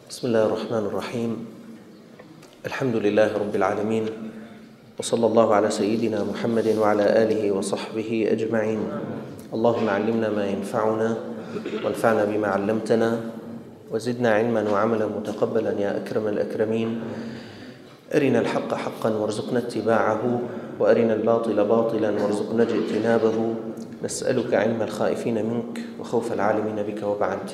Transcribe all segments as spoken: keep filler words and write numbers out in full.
بسم الله الرحمن الرحيم. الحمد لله رب العالمين، وصلى الله على سيدنا محمد وعلى آله وصحبه أجمعين. اللهم علمنا ما ينفعنا وانفعنا بما علمتنا وزدنا علما وعملا متقبلا يا أكرم الأكرمين. أرنا الحق حقا وارزقنا اتباعه، وأرنا الباطل باطلا وارزقنا اجتنابه. نسألك علم الخائفين منك وخوف العالمين بك. وبعد،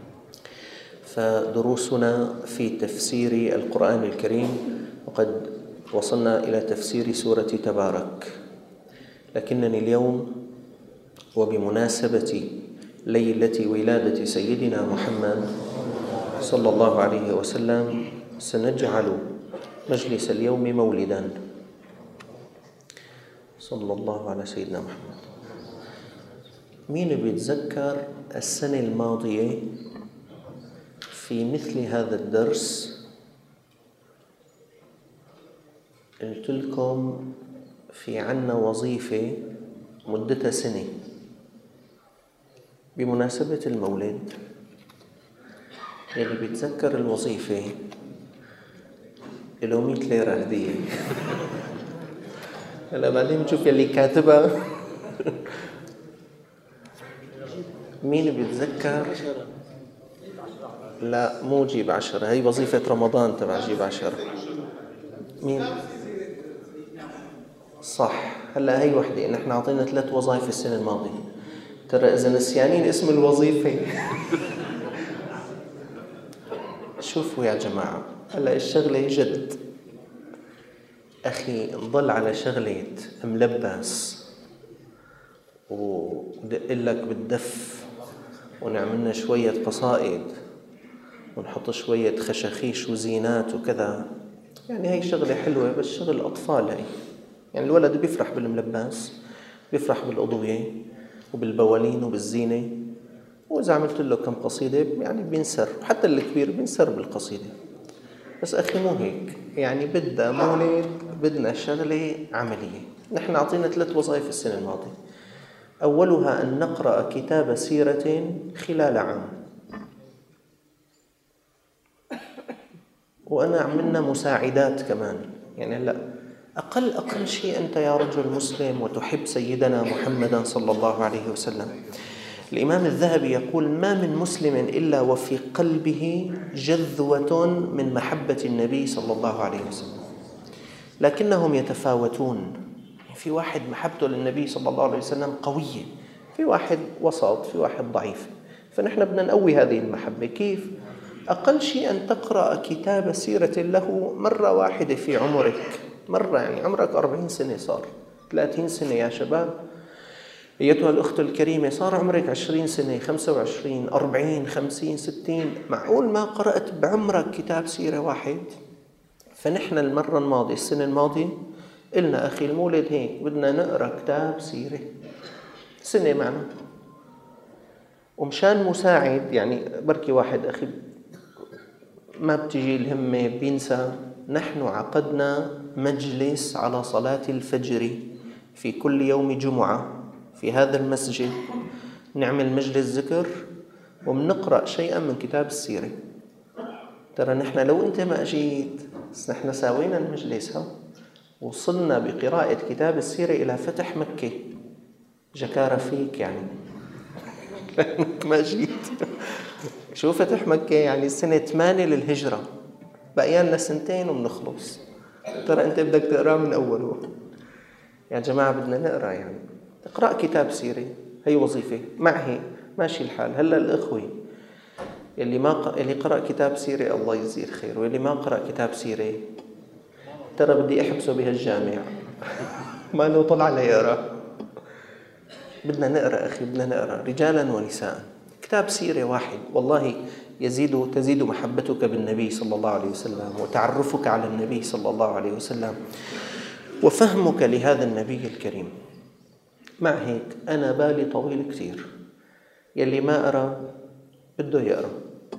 فدروسنا في تفسير القرآن الكريم، وقد وصلنا إلى تفسير سورة تبارك. لكنني اليوم وبمناسبة ليلة ولادة سيدنا محمد صلى الله عليه وسلم سنجعل مجلس اليوم مولدا صلى الله على سيدنا محمد. مين بيتذكر السنة الماضية في مثل هذا الدرس قلت لكم في عنا وظيفة مدتها سنة بمناسبة المولد؟ اللي بيتذكر الوظيفة له مئة ليرة هدية. هلا بعدين بنشوف يلي كاتبها. مين بيتذكر؟ لا، مو جيب عشرة، هي وظيفة رمضان تبع جيب عشرة. مين؟ صح. هلا هي وحدة، نحن عطينا ثلاث وظائف السنة الماضية. ترى إذا نسيانين اسم الوظيفة. شوفوا يا جماعة، هلا الشغلة جد. أخي نضل على شغلة ملبس ودقلك بالدف ونعملنا شوية قصائد ونحط شوية خشخيش وزينات وكذا، يعني هي شغلة حلوة بس شغل أطفال. هي يعني الولد بيفرح بالملبس، بيفرح بالأضوية وبالبوالين وبالزينة، وإذا عملت له كم قصيدة يعني بينسر، حتى الكبير بينسر بالقصيدة. بس أخي مو هيك، يعني بدنا مولد، بدنا شغلة عملية. نحن عطينا ثلاث وظائف السنة الماضية. أولها أن نقرأ كتاب سيرة خلال عام، وأنا عملنا مساعدات كمان. يعني هلا أقل أقل شيء أنت يا رجل مسلم وتحب سيدنا محمدا صلى الله عليه وسلم. الإمام الذهبي يقول: ما من مسلم إلا وفي قلبه جذوة من محبة النبي صلى الله عليه وسلم، لكنهم يتفاوتون. في واحد محبته للنبي صلى الله عليه وسلم قوية، في واحد وسط، في واحد ضعيف. فنحن بدنا نقوي هذه المحبة. كيف؟ أقل شيء أن تقرأ كتاب سيرة له مرة واحدة في عمرك. مرة، يعني عمرك أربعين سنة، صار ثلاثين سنة يا شباب. أيتها الأخت الكريمة، صار عمرك عشرين سنة، خمسة وعشرين، أربعين، خمسين، ستين، معقول ما قرأت بعمرك كتاب سيرة واحد؟ فنحن المرة الماضية، السنة الماضية، قلنا أخي المولد هيك بدنا نقرأ كتاب سيرة سنة معنا. ومشان مساعد، يعني بركي واحد أخي ما بتجي الهمة بينسى، نحن عقدنا مجلس على صلاة الفجر في كل يوم جمعة في هذا المسجد. نعمل مجلس ذكر ومنقرأ شيئا من كتاب السيرة. ترى نحن لو أنت ما أجيت، بس نحن ساوينا المجلس ها، وصلنا بقراءة كتاب السيرة إلى فتح مكة. جكار فيك يعني. لأنك ما جيت. شو فتح مكة؟ يعني سنة ثمانية للهجرة، بقينا سنتين ومنخلص. ترى أنت بدك تقرأ من أوله يا جماعة. بدنا نقرأ، يعني اقرأ كتاب سيرة، هي وظيفة معي ماشي الحال. هلا الأخوة اللي ما ق... اللي قرأ كتاب سيرة الله يجزيه الخير، واللي ما قرأ كتاب سيرة ترى بدي أحبسه بهالجامع. ما له طلع ليقرأ. بدنا نقرأ أخي، بدنا نقرأ رجالا ونساء كتاب سيرة واحد. والله يزيد تزيد محبتك بالنبي صلى الله عليه وسلم، وتعرفك على النبي صلى الله عليه وسلم، وفهمك لهذا النبي الكريم. مع هيك أنا بالي طويل كثير. يلي ما أرى بده يقرأ،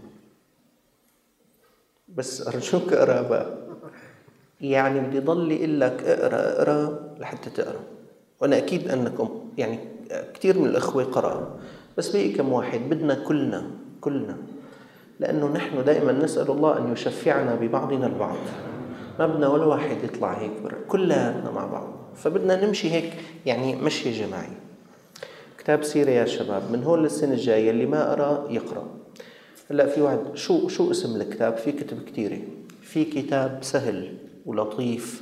بس أرجوك أقرأ بقى. يعني بدي ضل يقول لك اقرأ اقرأ لحتى تقرأ. وأنا أكيد أنكم يعني كثير من الأخوة قرأوا، بس بقي كم واحد. بدنا كلنا كلنا لأنه نحن دائما نسأل الله أن يشفعنا ببعضنا البعض، ما بدنا ولا واحد يطلع هيك برا، كلنا مع بعض، فبدنا نمشي هيك يعني مشي جماعي. كتاب سيرة يا شباب من هون للسنة الجاية، اللي ما قرأ يقرأ. هلا في واحد، شو شو اسم الكتاب؟ في كتب كتيرة. في كتاب سهل ولطيف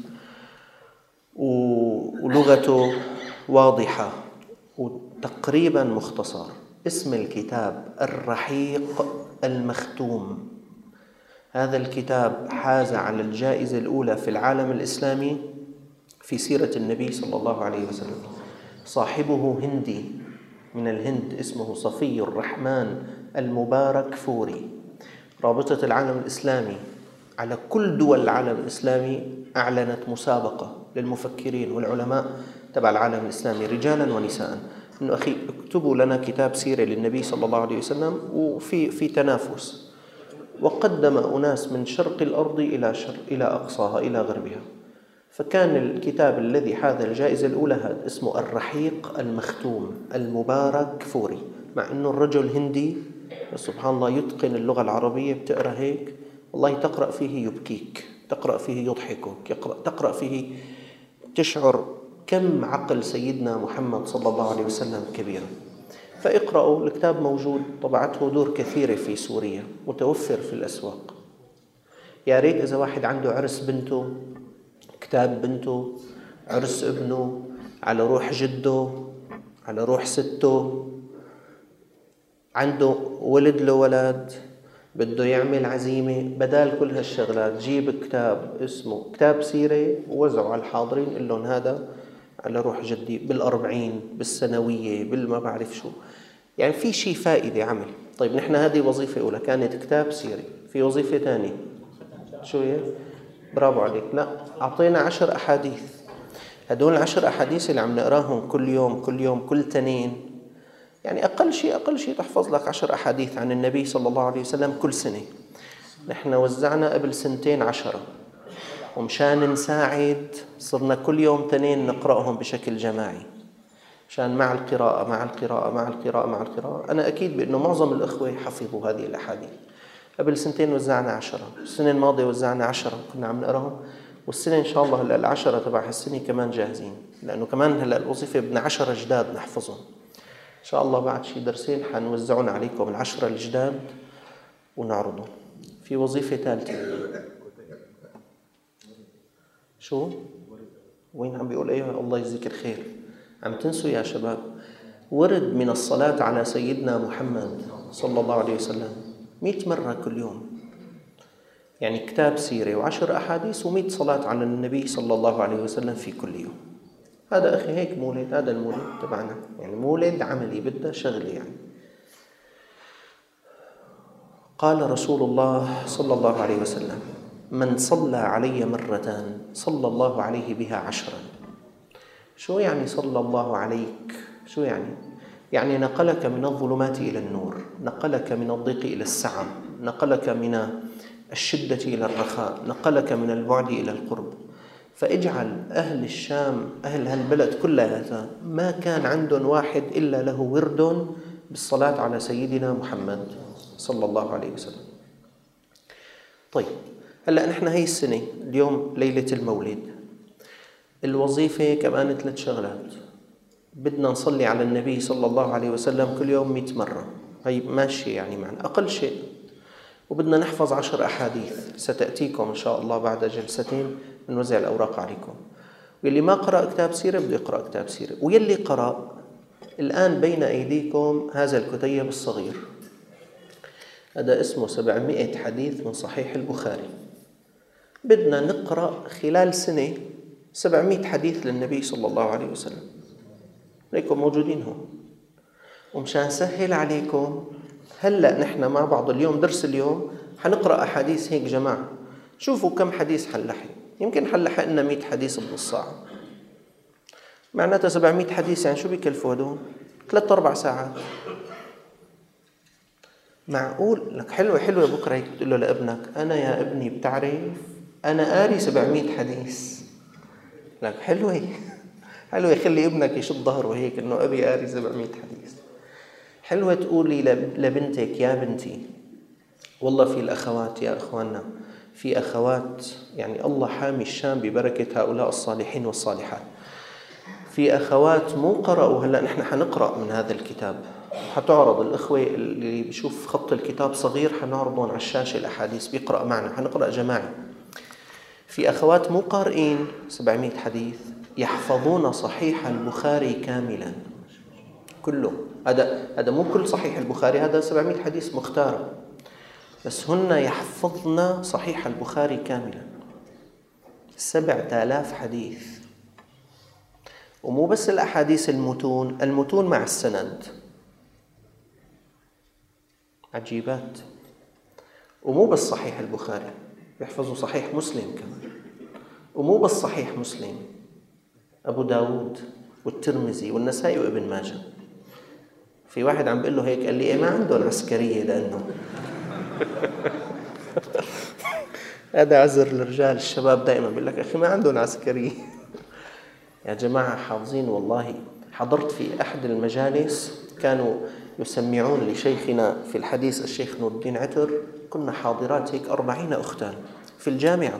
ولغته واضحة وتقريبا مختصر، اسم الكتاب الرحيق المختوم. هذا الكتاب حاز على الجائزة الأولى في العالم الإسلامي في سيرة النبي صلى الله عليه وسلم. صاحبه هندي من الهند اسمه صفي الرحمن المبارك فوري. رابطة العالم الإسلامي على كل دول العالم الإسلامي أعلنت مسابقة للمفكرين والعلماء تبع العالم الإسلامي رجالا ونساء، إنه أخي اكتبوا لنا كتاب سيرة للنبي صلى الله عليه وسلم، وفي في تنافس. وقدم أناس من شرق الأرض إلى شرق إلى أقصاها إلى غربها. فكان الكتاب الذي حاز الجائزة الأولى هذا اسمه الرحيق المختوم المبارك فوري، مع أنه الرجل هندي سبحان الله يتقن اللغة العربية. بتقرأ هيك والله تقرأ فيه يبكيك، تقرأ فيه يضحكك، يقرأ تقرأ فيه تشعر كم عقل سيدنا محمد صلى الله عليه وسلم كبير. فاقرأوا الكتاب، موجود، طبعته دور كثيرة في سوريا، متوفر في الأسواق. يا ريت إذا واحد عنده عرس بنته، كتاب بنته، عرس ابنه، على روح جده، على روح سته، عنده ولد له ولد بده يعمل عزيمة، بدال كل هالشغلات جيب كتاب اسمه كتاب سيرة ووزعه على الحاضرين، قل لهم هذا على روح جدي بالأربعين بالسنوية بالما بعرف شو، يعني في شيء فائدة عمل. طيب نحن هذه وظيفة أولى كانت كتاب سيرة. في وظيفة ثانية شو هي؟ برافو عليك، لا أعطينا عشر أحاديث. هدول العشر أحاديث اللي عم نقراهم كل يوم كل يوم كل تنين، يعني أقل شيء أقل شيء تحفظ لك عشر أحاديث عن النبي صلى الله عليه وسلم كل سنة. نحن وزعنا قبل سنتين عشرة، ومشان نساعد صرنا كل يوم تنين نقرأهم بشكل جماعي، مشان مع القراءة مع القراءة مع القراءة مع القراءة. أنا أكيد بأنه معظم الأخوة حفظوا هذه الأحاديث. قبل سنتين وزعنا عشرة، السنة الماضية وزعنا عشرة كنا عم نقراهم، والسنة إن شاء الله هلا العشرة تبع هالسنة كمان جاهزين، لأنه كمان هلا الوظيفة بدنا عشرة جداد نحفظهم. إن شاء الله بعد شي درسين حنوزعون عليكم العشرة الجداد ونعرضهم. في وظيفة ثالثة شو؟ وين عم بيقول ايه؟ الله يجزيك الخير، عم تنسوا يا شباب. ورد من الصلاة على سيدنا محمد صلى الله عليه وسلم مئة مرة كل يوم، يعني كتاب سيرة وعشر أحاديث ومئة صلاة على النبي صلى الله عليه وسلم في كل يوم. هذا أخي هيك مولد، هذا المولد تبعنا، يعني مولد عملي بدنا شغلة. يعني قال رسول الله صلى الله عليه وسلم: من صلى علي مرتان صلى الله عليه بها عشرا. شو يعني صلى الله عليك؟ شو يعني؟ يعني نقلك من الظلمات إلى النور، نقلك من الضيق إلى السعة، نقلك من الشدة إلى الرخاء، نقلك من البعد إلى القرب. فاجعل أهل الشام، أهل هالبلد كلها، ما كان عندهم واحد إلا له ورد بالصلاة على سيدنا محمد صلى الله عليه وسلم. طيب هلأ نحن هاي السنة اليوم ليلة المولد، الوظيفة كمان ثلاث شغلات. بدنا نصلي على النبي صلى الله عليه وسلم كل يوم مئة مرة، هي ماشي يعني معنا أقل شيء. وبدنا نحفظ عشر أحاديث ستأتيكم إن شاء الله بعد جلستين نوزع الأوراق عليكم. واللي ما قرأ كتاب سيرة بده يقرأ كتاب سيرة، واللي قرأ الآن بين أيديكم هذا الكتيب الصغير، هذا اسمه سبعمائة حديث من صحيح البخاري. بدنا نقرأ خلال سنة سبعمائة حديث للنبي صلى الله عليه وسلم، ليكم موجودين هون. ومشان سهل عليكم هلأ نحن مع بعض اليوم درس اليوم حنقرأ أحاديث هيك جماعة، شوفوا كم حديث حنلحق. يمكن حنلحق لنا مئة حديث بنص ساعة، معناتها سبعمائة حديث، يعني شو بيكلفوا هدول؟ ثلاث أربع ساعات. معقول لك حلوة حلوة بكرة هيك تقول له لابنك: أنا يا ابني بتعرف أنا قاري سبعمائة حديث. لك حلوة حلوة، يخلي ابنك يشد ظهره هيك إنه أبي قاري سبعمائة حديث. حلوة تقولي لبنتك: يا بنتي والله في الأخوات يا أخواننا، في أخوات يعني الله حامي الشام ببركة هؤلاء الصالحين والصالحات. في أخوات مو قرأوا، هلأ نحن حنقرأ من هذا الكتاب، حتعرض الأخوة اللي بيشوف خط الكتاب صغير حنعرضون على الشاشة الأحاديث بيقرأ معنا، حنقرأ جماعي. في أخوات مو قارئين سبعمائة حديث يحفظون صحيح البخاري كاملا كله. هذا هذا مو كل صحيح البخاري، هذا سبعمائة حديث مختارة، بس هن يحفظن صحيح البخاري كاملا سبعة آلاف حديث. ومو بس الأحاديث المتون، المتون مع السند، عجيبات. ومو بس صحيح البخاري، بيحفظوا صحيح مسلم كمان. ومو بس صحيح مسلم، أبو داود والترمذي والنسائي وابن ماجه. في واحد عم بيقول له هيك، قال لي إيه ما عندهم عسكرية لأنه هذا عذر للرجال. الشباب دائما بيقول لك أخي ما عندهم عسكرية. يا جماعة حافظين والله. حضرت في أحد المجالس كانوا يسمعون لشيخنا في الحديث الشيخ نور الدين عتر، كنا حاضرات هيك أربعين أختان في الجامعة.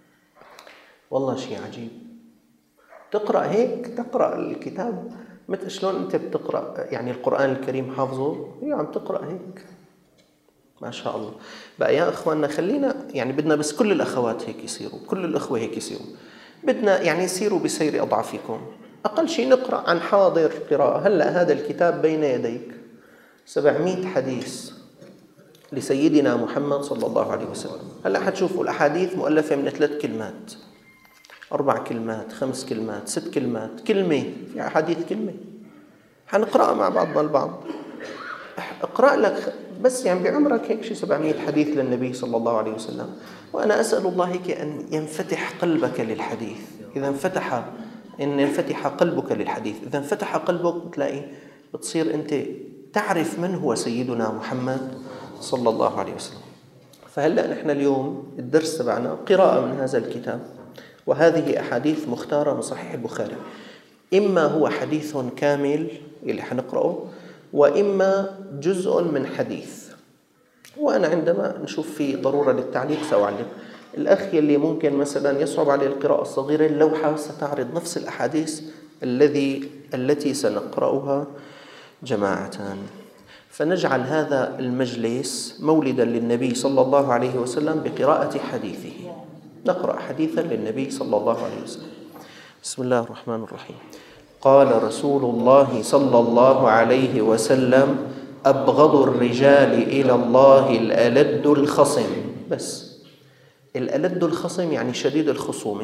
والله شيء عجيب. تقرأ هيك، تقرأ الكتاب مثل شلون أنت بتقرأ يعني القرآن الكريم حافظه، هي عم تقرأ هيك ما شاء الله. بقى يا أخواننا خلينا يعني بدنا بس كل الأخوات هيك يصيروا، كل الأخوة هيك يصيروا، بدنا يعني يصيروا بسير أضعافكم. أقل شيء نقرأ عن حاضر قراءة. هلأ هذا الكتاب بين يديك سبعمائة حديث لسيدنا محمد صلى الله عليه وسلم. هلأ حتشوفوا الأحاديث مؤلفة من ثلاث كلمات، أربع كلمات، خمس كلمات، ست كلمات، كلمة. في أحاديث كلمة حنقرأ مع بعضنا البعض. اقرأ لك بس يعني بعمرك هيك شي سبعمائة حديث للنبي صلى الله عليه وسلم. وأنا أسأل الله هيك أن ينفتح قلبك للحديث. إذا انفتح إن ينفتح قلبك للحديث، إذا انفتح قلبك بتلاقي بتصير أنت تعرف من هو سيدنا محمد صلى الله عليه وسلم. فهلأ نحن اليوم الدرس تبعنا قراءة من هذا الكتاب، وهذه أحاديث مختارة من صحيح البخاري. إما هو حديث كامل اللي حنقرأه، وإما جزء من حديث. وأنا عندما نشوف في ضرورة للتعليق سأعلق. الأخ اللي ممكن مثلا يصعب عليه القراءة الصغيرة، اللوحة ستعرض نفس الأحاديث الذي التي سنقرأها جماعة. فنجعل هذا المجلس مولدا للنبي صلى الله عليه وسلم بقراءة حديثه. نقرأ حديثا للنبي صلى الله عليه وسلم. بسم الله الرحمن الرحيم. قال رسول الله صلى الله عليه وسلم: أبغض الرجال إلى الله الألد الخصم. بس الألد الخصم يعني شديد الخصومة،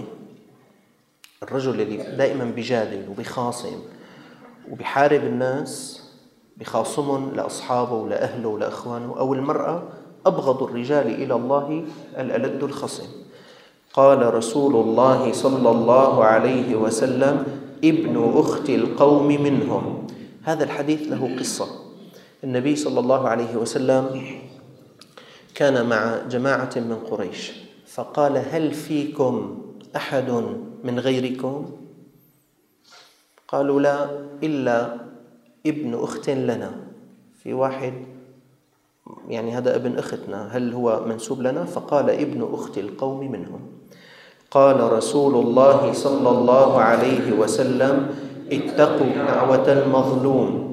الرجل اللي دائما بيجادل وبيخاصم وبيحارب الناس، بخاصمهم لأصحابه ولأهله ولأخوانه. أو المرأة، أبغض الرجال إلى الله الألد الخصم. قال رسول الله صلى الله عليه وسلم: ابن أخت القوم منهم. هذا الحديث له قصة. النبي صلى الله عليه وسلم كان مع جماعة من قريش، فقال: هل فيكم أحد من غيركم؟ قالوا: لا، إلا ابن أخت لنا. في واحد يعني هذا ابن أختنا، هل هو منسوب لنا؟ فقال: ابن أخت القوم منهم. قال رسول الله صلى الله عليه وسلم: اتقوا دعوة المظلوم.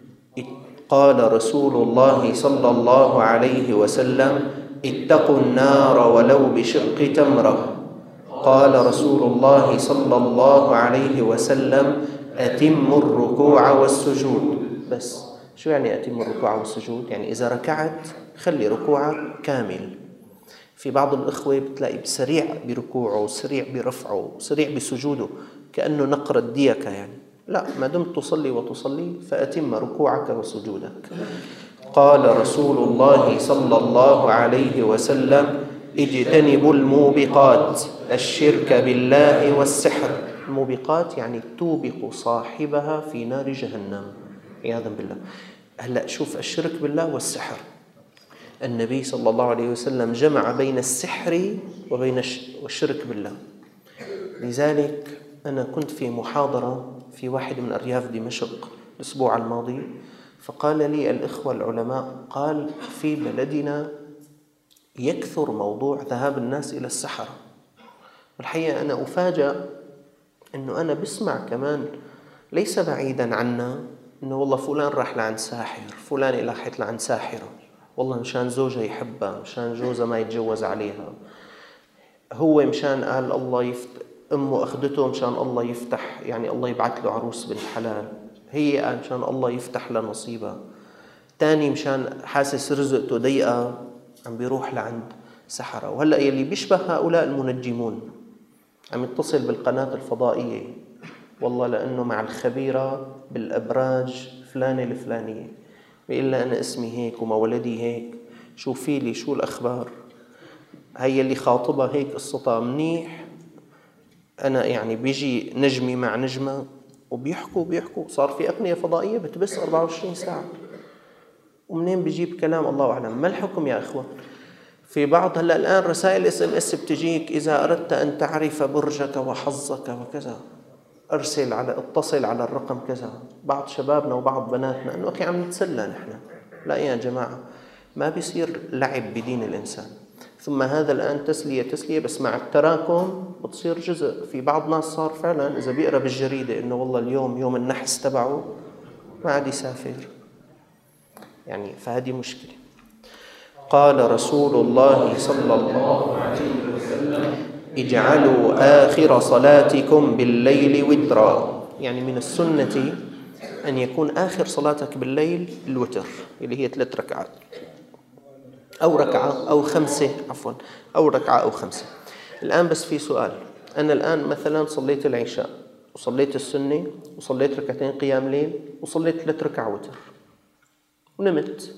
قال رسول الله صلى الله عليه وسلم: اتقوا النار ولو بشق تمرة. قال رسول الله صلى الله عليه وسلم: أتموا الركوع والسجود. بس شو يعني أتموا الركوع والسجود؟ يعني إذا ركعت خلي ركوعك كامل. في بعض الأخوة بتلاقي سريع بركوعه، سريع برفعه، سريع بسجوده، كأنه نقر الديكة يعني. لا، ما دمت تصلي وتصلي فأتم ركوعك وسجودك. قال رسول الله صلى الله عليه وسلم: اجتنبوا الموبقات، الشرك بالله والسحر. الموبقات يعني توبق صاحبها في نار جهنم عياذا بالله. هلأ شوف، الشرك بالله والسحر، النبي صلى الله عليه وسلم جمع بين السحر وبين الشرك بالله. لذلك أنا كنت في محاضرة في واحد من أرياف دمشق الأسبوع الماضي، فقال لي الإخوة العلماء، قال: في بلدنا يكثر موضوع ذهاب الناس إلى السحرة. والحقيقة أنا أفاجأ أنه أنا بسمع كمان ليس بعيدا عنا أنه والله فلان راح لعند ساحر، فلان راحت لعند ساحرة، والله مشان زوجها يحبها، مشان جوزها ما يتجوز عليها، هو مشان قال الله يفتح، أمه أخذته مشان الله يفتح، يعني الله يبعث له عروس بنت حلال، هي قال مشان الله يفتح له نصيبها، تاني مشان حاسس رزقته ضيقة عم بيروح لعند سحرة. وهلأ يلي بيشبه هؤلاء المنجمون عم يتصل بالقناة الفضائية، والله لأنه مع الخبيرة بالأبراج فلانة الفلانية، بيقول لها أنا اسمي هيك ومولدي هيك، شوفي لي شو الأخبار، هي اللي خاطبها هيك قصتها منيح، أنا يعني بيجي نجمي مع نجمة وبيحكوا بيحكوا صار في أقنية فضائية بتبث أربعة وعشرين ساعة. ومنين بيجيب كلام الله أعلم. ما الحكم يا أخوة؟ في بعض هلا الآن رسائل اس ام اس بتجيك إذا أردت أن تعرف برجك وحظك وكذا أرسل على اتصل على الرقم كذا. بعض شبابنا وبعض بناتنا إنه أخي عم نتسلى نحن. لا يا جماعة، ما بيصير لعب بدين الإنسان. ثم هذا الآن تسلية تسلية، بس مع التراكم بتصير جزء. في بعض ناس صار فعلا إذا بيقرأ بالجريدة إنه والله اليوم يوم النحس تبعه ما عاد يسافر، يعني فهذه مشكلة. قال رسول الله صلى الله عليه وسلم اجعلوا آخر صلاتكم بالليل وترا، يعني من السنة أن يكون آخر صلاتك بالليل الوتر اللي هي ثلاث ركعات أو ركعة أو خمسة عفوا أو ركعة أو خمسة. الآن بس في سؤال، أنا الآن مثلا صليت العشاء وصليت السنة وصليت ركعتين قيام ليل وصليت ثلاث ركعة وتر ونمت،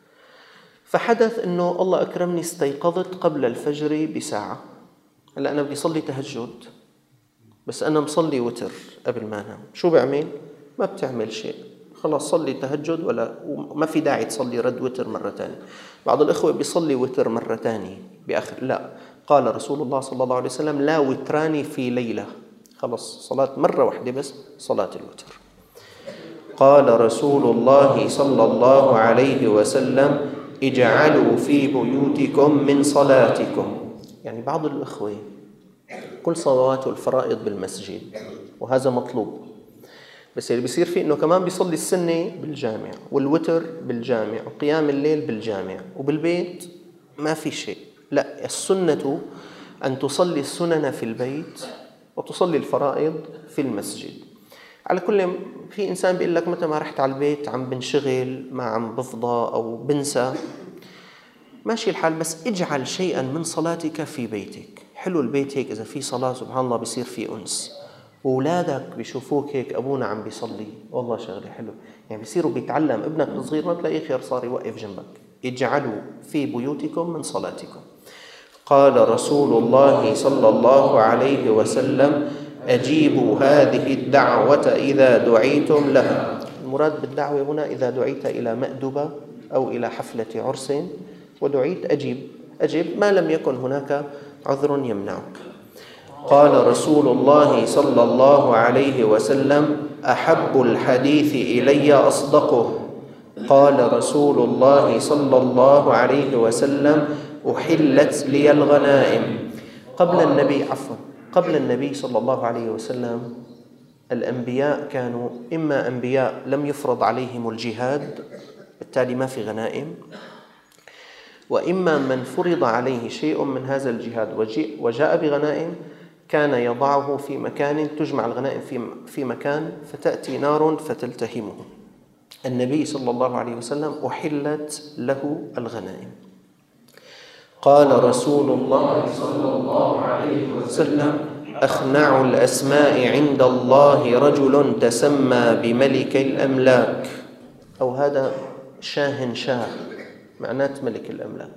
فحدث إنه الله أكرمني استيقظت قبل الفجر بساعة. هلا أنا بدي أصلي تهجد بس أنا مصلي وتر قبل ما أنام، شو بعمل؟ ما بتعمل شيء، خلاص صلي تهجد ولا وما في داعي تصلي رد وتر مرة تانية. بعض الإخوة بيصلي وتر مرة تانية بآخر، لا، قال رسول الله صلى الله عليه وسلم لا وتران في ليلة، خلاص صلاة مرة واحدة بس صلاة الوتر. قال رسول الله صلى الله عليه وسلم اجعلوا في بيوتكم من صلاتكم، يعني بعض الأخوة كل صلواته الفرائض بالمسجد وهذا مطلوب، بس اللي بيصير فيه إنه كمان بيصلي السنة بالجامع والوتر بالجامع وقيام الليل بالجامع وبالبيت ما في شيء. لا، السنة أن تصلي السنن في البيت وتصلي الفرائض في المسجد. على كل، في إنسان بيقول لك متى ما رحت على البيت عم بنشغل، ما عم بفضى أو بنسى، ماشي الحال، بس اجعل شيئا من صلاتك في بيتك. حلو البيت هيك إذا في صلاة سبحان الله بيصير في أنس، وأولادك بيشوفوك هيك أبونا عم بيصلي، والله شغلة حلو، يعني بيصيروا بيتعلم. ابنك الصغير ما بتلاقيه خير صار يوقف جنبك. اجعلوا في بيوتكم من صلاتكم. قال رسول الله صلى الله عليه وسلم أجيبوا هذه الدعوة إذا دعيتم لها. المراد بالدعوة هنا إذا دعيت إلى مأدبة أو إلى حفلة عرس ودعيت أجيب أجيب ما لم يكن هناك عذر يمنعك. قال رسول الله صلى الله عليه وسلم أحب الحديث إلي أصدقه. قال رسول الله صلى الله عليه وسلم أحلت لي الغنائم. قبل النبي عفوا قبل النبي صلى الله عليه وسلم الأنبياء كانوا إما أنبياء لم يفرض عليهم الجهاد بالتالي ما في غنائم، وإما من فرض عليه شيء من هذا الجهاد وجاء بغنائم كان يضعه في مكان تجمع الغنائم في مكان فتأتي نار فتلتهمه. النبي صلى الله عليه وسلم أحلت له الغنائم. قال رسول الله صلى الله عليه وسلم أخنع الأسماء عند الله رجل تسمى بملك الأملاك، أو هذا شاه شاه معنات ملك الأملاك.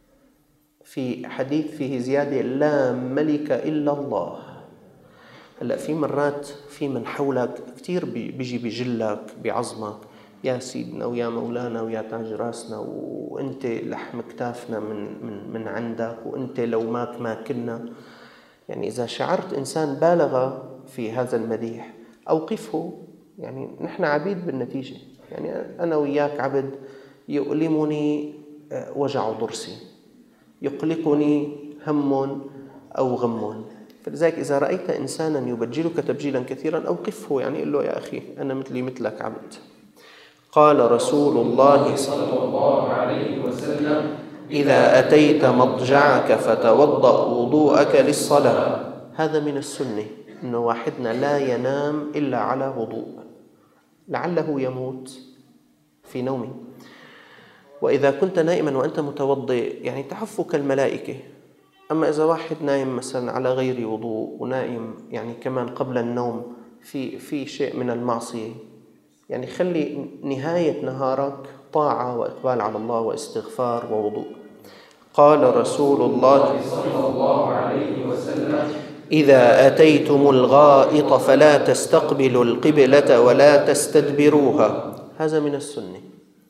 في حديث فيه زيادة لا ملك إلا الله. هلأ في مرات في من حولك كتير بيجي بيجلك بعظمك، يا سيدنا ويا مولانا ويا تاج راسنا وانت لحم كتافنا من من من عندك وانت لو ماك ما كنا. يعني إذا شعرت إنسان بالغ في هذا المديح أوقفه، يعني نحن عبيد بالنتيجة، يعني أنا وياك عبد، يؤلمني وجع ضرسي، يقلقني هم أو غم. فلذلك إذا رأيت إنسانا يبجلك تبجيلا كثيرا أوقفه، يعني قل له يا أخي أنا مثلي مثلك عبد. قال رسول الله صلى الله عليه وسلم: إذا أتيت مضجعك فتوضأ وضوءك للصلاة. هذا من السنة، إنه واحدنا لا ينام إلا على وضوء، لعله يموت في نومه. وإذا كنت نائما وأنت متوضئ يعني تحف كالملائكة. أما إذا واحد نايم مثلا على غير وضوء ونايم يعني كمان قبل النوم في في شيء من المعصية، يعني خلي نهاية نهارك طاعة وإقبال على الله واستغفار ووضوء. قال رسول الله صلى الله عليه وسلم: إذا أتيتم الغائط فلا تستقبلوا القبلة ولا تستدبروها. هذا من السنة.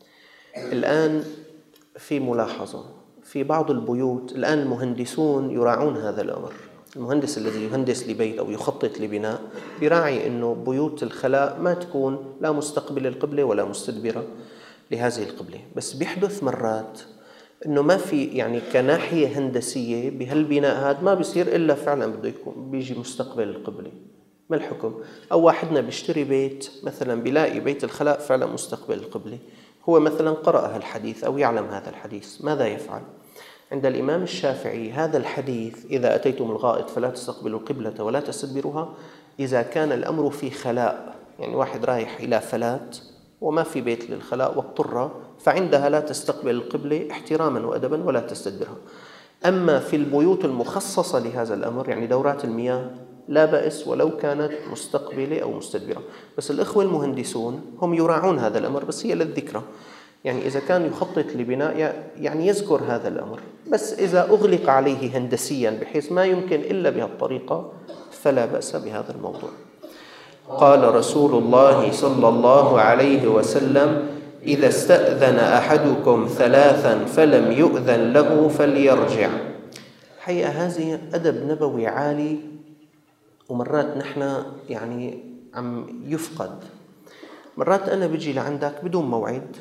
الآن في ملاحظة في بعض البيوت، الآن المهندسون يراعون هذا الأمر. المهندس الذي يهندس لبيت أو يخطط لبناء يراعي أنه بيوت الخلاء ما تكون لا مستقبل القبلة ولا مستدبرة لهذه القبلة. بس بيحدث مرات أنه ما في يعني كناحية هندسية بهالبناء هذا ما بيصير إلا فعلا بده يكون بيجي مستقبل القبلة. ما الحكم؟ أو واحدنا بيشتري بيت مثلا بيلاقي بيت الخلاء فعلا مستقبل القبلة، هو مثلا قرأ الحديث أو يعلم هذا الحديث، ماذا يفعل؟ عند الإمام الشافعي هذا الحديث إذا أتيتم الغائط فلا تستقبلوا القبلة ولا تستدبروها إذا كان الأمر في خلاء، يعني واحد رايح إلى فلات وما في بيت للخلاء واضطر، فعندها لا تستقبل القبلة احتراما وأدبا ولا تستدبرها. أما في البيوت المخصصة لهذا الأمر يعني دورات المياه لا بأس ولو كانت مستقبلة أو مستدبرة. بس الإخوة المهندسون هم يراعون هذا الأمر، بس هي للذكرى، يعني إذا كان يخطط لبناء يعني يذكر هذا الأمر. بس إذا أغلق عليه هندسيا بحيث ما يمكن إلا بهالطريقة فلا بأس بهذا الموضوع. قال رسول الله صلى الله عليه وسلم: إذا استأذن أحدكم ثلاثا فلم يؤذن له فليرجع. حقيقة هذه أدب نبوي عالي، ومرات نحن يعني عم يفقد. مرات أنا بيجي لعندك بدون موعد،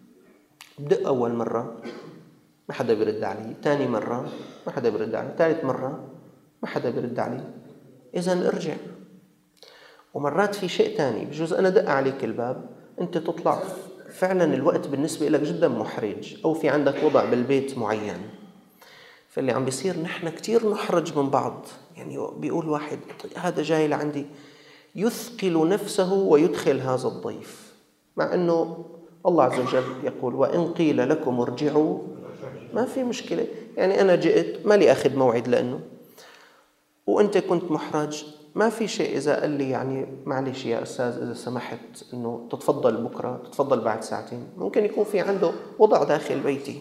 بدق أول مرة ما حدا بيرد علي، ثاني مرة ما حدا بيرد علي، ثالث مرة ما حدا بيرد علي، إذن ارجع. ومرات في شيء تاني، بجوز أنا دق عليك الباب أنت تطلع فعلا الوقت بالنسبة لك جدا محرج، أو في عندك وضع بالبيت معين. فاللي عم بيصير نحن كتير نحرج من بعض. يعني بيقول واحد هذا جاي لعندي يثقل نفسه ويدخل هذا الضيف، مع أنه الله عز وجل يقول: وإن قيل لكم ارجعوا ما في مشكلة. يعني أنا جئت ما لي أخذ موعد لأنه وأنت كنت محرج، ما في شيء. إذا قال لي يعني معلش يا أستاذ إذا سمحت أنه تتفضل بكرة، تتفضل بعد ساعتين، ممكن يكون في عنده وضع داخل بيتي.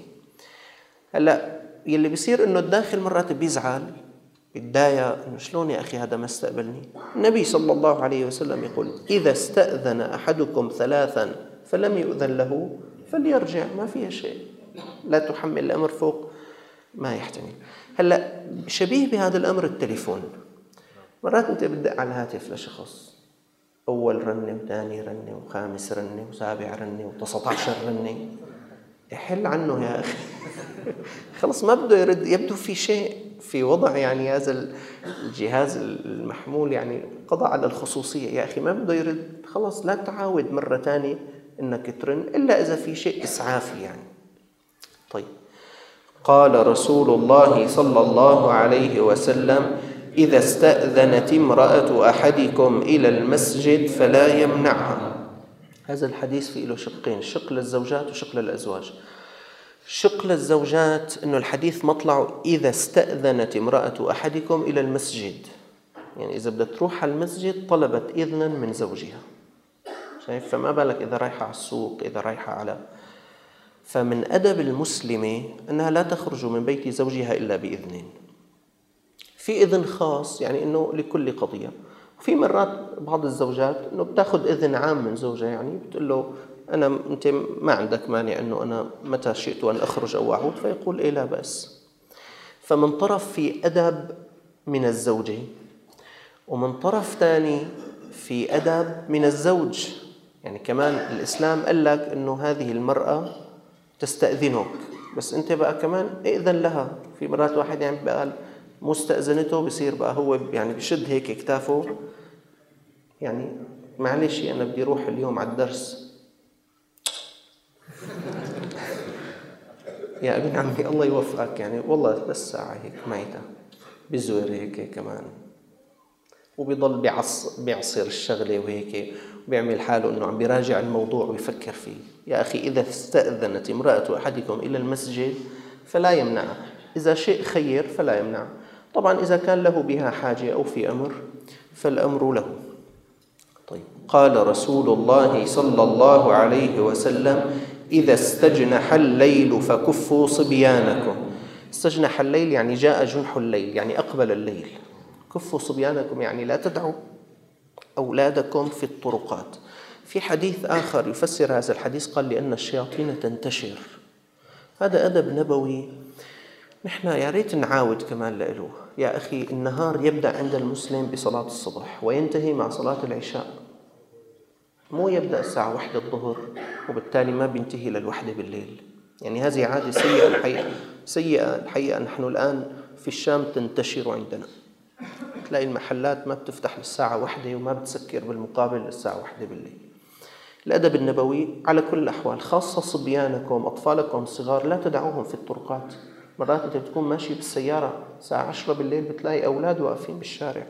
هلأ يلي بيصير أنه الداخل مرات بيزعل بيتضايق أنه شلون يا أخي هذا ما استقبلني. النبي صلى الله عليه وسلم يقول: إذا استأذن أحدكم ثلاثا فلم يؤذن له فليرجع. ما فيها شيء، لا تحمل الأمر فوق ما يحتمل. هلأ شبيه بهذا الأمر التليفون. مرات أنت بتدق على الهاتف لشخص، أول رنة وثاني رنة وخامس رنة وسابع رنة وتسعة عشر رنة، يحل عنه يا أخي. خلص ما بده يرد، يبدو في شيء في وضع يعني هذا الجهاز المحمول يعني قضى على الخصوصية. يا أخي ما بده يرد، خلص لا تعاود مرة تانية إنك ترن إلا إذا في شيء إسعافي يعني. طيب، قال رسول الله صلى الله عليه وسلم: إذا استأذنت امرأة أحدكم إلى المسجد فلا يمنعها. هذا الحديث فيه له شقين، شق للزوجات وشق للأزواج. شق للزوجات إنه الحديث مطلعه إذا استأذنت امرأة أحدكم إلى المسجد، يعني إذا بدها تروح على المسجد طلبت إذنا من زوجها. شايف؟ فما بالك إذا رايحة على السوق، إذا رايحة على. فمن أدب المسلمة أنها لا تخرج من بيت زوجها إلا بإذن. في إذن خاص يعني إنه لكل قضية. وفي مرات بعض الزوجات إنه بتاخذ إذن عام من زوجها، يعني بتقول له أنا أنت ما عندك مانع إنه أنا متى شئت أن أخرج أو أعود، فيقول إيه لا بأس. فمن طرف في أدب من الزوجة، ومن طرف ثاني في أدب من الزوج. يعني كمان الإسلام قال لك إنه هذه المرأة تستأذنك، بس أنت بقى كمان إذن لها في مرات واحد يعني بقى مستأذنته بصير بقى هو يعني بشد هيك كتافه، يعني معلش أنا بدي أروح اليوم على الدرس. يا ابن عمي الله يوفقك، يعني والله بس ساعة هيك ميتة، بزور هيك كمان، وبيضل بيعص بيعصر الشغلة وهيك، وبيعمل حاله إنه عم بيراجع الموضوع ويفكر فيه. يا أخي إذا استأذنت امرأة أحدكم إلى المسجد فلا يمنعه، إذا شيء خير فلا يمنعه. طبعا إذا كان له بها حاجة أو في أمر فالأمر له. طيب، قال رسول الله صلى الله عليه وسلم: إذا استجنح الليل فكفوا صبيانكم. استجنح الليل يعني جاء جنح الليل، يعني أقبل الليل. كفوا صبيانكم يعني لا تدعوا أولادكم في الطرقات. في حديث آخر يفسر هذا الحديث قال: لأن الشياطين تنتشر. هذا أدب نبوي نحن يا ريت نعاود كمان له. يا أخي النهار يبدأ عند المسلم بصلاة الصبح وينتهي مع صلاة العشاء، مو يبدأ الساعة واحدة الظهر وبالتالي ما بينتهي للوحدة بالليل. يعني هذه عادة سيئة الحقيقة، سيئة الحقيقة. نحن الآن في الشام تنتشر عندنا، تلاقي المحلات ما بتفتح للساعة واحدة وما بتسكر بالمقابل للساعة واحدة بالليل. الأدب النبوي على كل الأحوال، خاصة صبيانكم أطفالكم الصغار لا تدعوهم في الطرقات. مرات أنت بتكون ماشي بالسيارة الساعة عشرة بالليل بتلاقي أولاد واقفين بالشارع.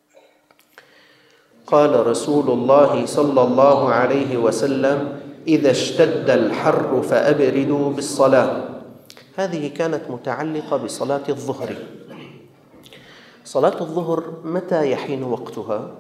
قال رسول الله صلى الله عليه وسلم: إذا اشتد الحر فأبردوا بالصلاة. هذه كانت متعلقة بصلاة الظهر. صلاة الظهر متى يحين وقتها؟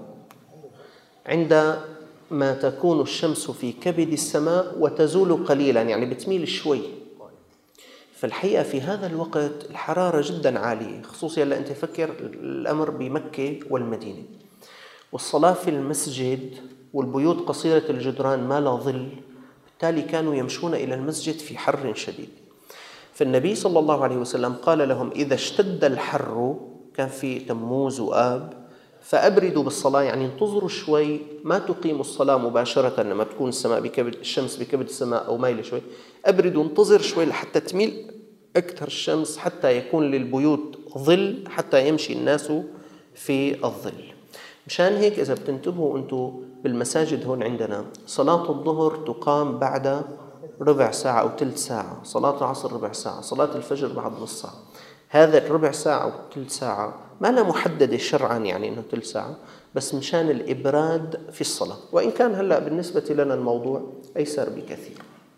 عندما تكون الشمس في كبد السماء وتزول قليلا، يعني بتميل شوي. فالحقيقة في هذا الوقت الحرارة جدا عالية، خصوصا لأن أنت فكر الأمر بمكة والمدينة، والصلاة في المسجد والبيوت قصيرة الجدران ما لا ظل، بالتالي كانوا يمشون إلى المسجد في حر شديد. فالنبي صلى الله عليه وسلم قال لهم: إذا اشتد الحر، كان في تموز وآب، فأبردوا بالصلاة، يعني انتظروا شوي، ما تقيموا الصلاة مباشرة لما تكون السماء بكبد الشمس بكبد السماء أو مايلة شوي، أبردوا، انتظر شوي لحتى تميل أكثر الشمس، حتى يكون للبيوت ظل، حتى يمشي الناس في الظل. مشان هيك إذا بتنتبهوا أنتم بالمساجد هون عندنا، صلاة الظهر تقام بعد ربع ساعة أو ثلث ساعة، صلاة العصر ربع ساعة، صلاة الفجر بعد نص ساعة. هذا الربع ساعة أو ثلث ساعة ما لا محددة شرعا، يعني إنه ثلث ساعة، بس مشان الإبراد في الصلاة، وإن كان هلأ بالنسبة لنا الموضوع أيسر بكثير.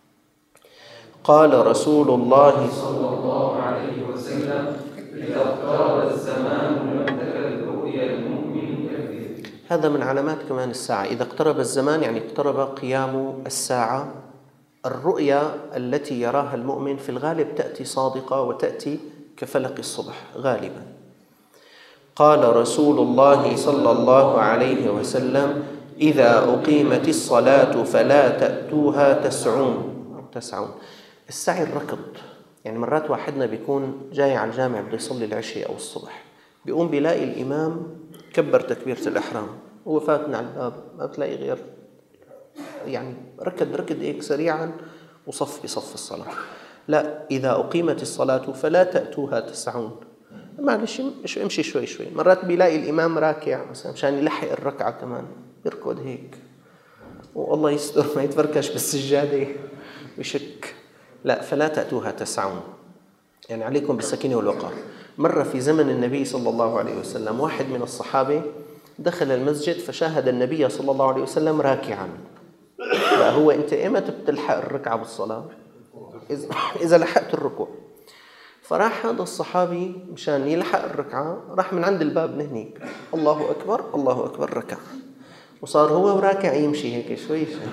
قال رسول الله صلى الله عليه وسلم: إذا اقترب الزمان لم تكد رؤيا المؤمن كالليل. هذا من علامات كمان الساعة، إذا اقترب الزمان يعني اقترب قيام الساعة. الرؤيا التي يراها المؤمن في الغالب تأتي صادقة وتأتي كفلق الصبح غالبا. قال رسول الله صلى الله عليه وسلم: إذا أقيمت الصلاة فلا تأتوها تسعون. تسعون السعي الركض، يعني مرات واحدنا بيكون جاي على الجامع بده يصلي العشاء أو الصبح، بيقوم بيلاقي الإمام كبر تكبيرة الإحرام، هو فاتنا على الباب ما بتلاقي غير يعني ركض ركض هيك سريعا وصف بصف الصلاة. لا، إذا أقيمت الصلاة فلا تأتوها تسعون، معلش امشي شوي شوي. مرات بيلاقي الإمام راكع مثلا مشان يلحق الركعة كمان يركض هيك، والله يستر ما يتفركش بالسجادة ويشك. لا، فلا تأتوها تسعون، يعني عليكم بالسكينة والوقار. مرة في زمن النبي صلى الله عليه وسلم واحد من الصحابة دخل المسجد فشاهد النبي صلى الله عليه وسلم راكعا. فهو أنت إمتى بتلحق الركعة بالصلاة؟ إذا لحقت الركوع. فراح هذا الصحابي مشان يلحق الركعة راح من عند الباب نهنيك، الله أكبر الله أكبر، ركع، وصار هو وراكع يمشي هيك شوي شوي